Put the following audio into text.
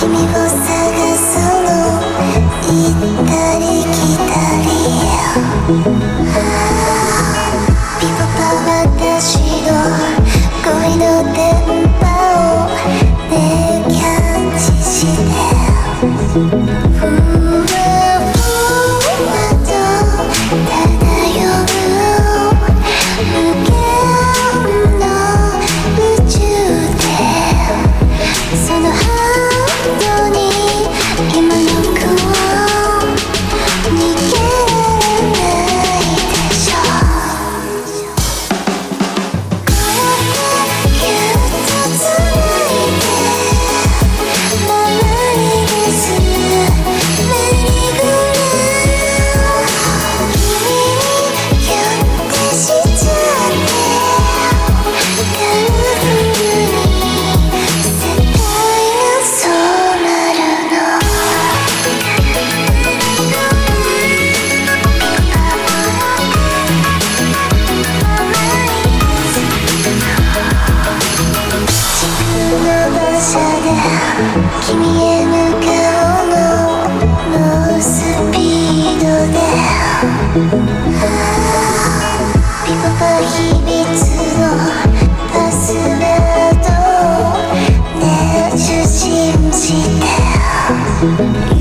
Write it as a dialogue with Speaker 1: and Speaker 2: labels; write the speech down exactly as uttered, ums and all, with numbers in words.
Speaker 1: 君を探すの行ったり来たりピポパ私の恋の電波をねキャッチしてふわふわと漂う無限の宇宙でそのハートに今の子を逃げられないでしょこうやってぎゅっとつないで回り出すメリーゴーランド君に寄ってしちゃってカラフルに世界が染まるの自分の馬車で君へ向かうの猛スピードでピポパ秘密のパスワードをね受信して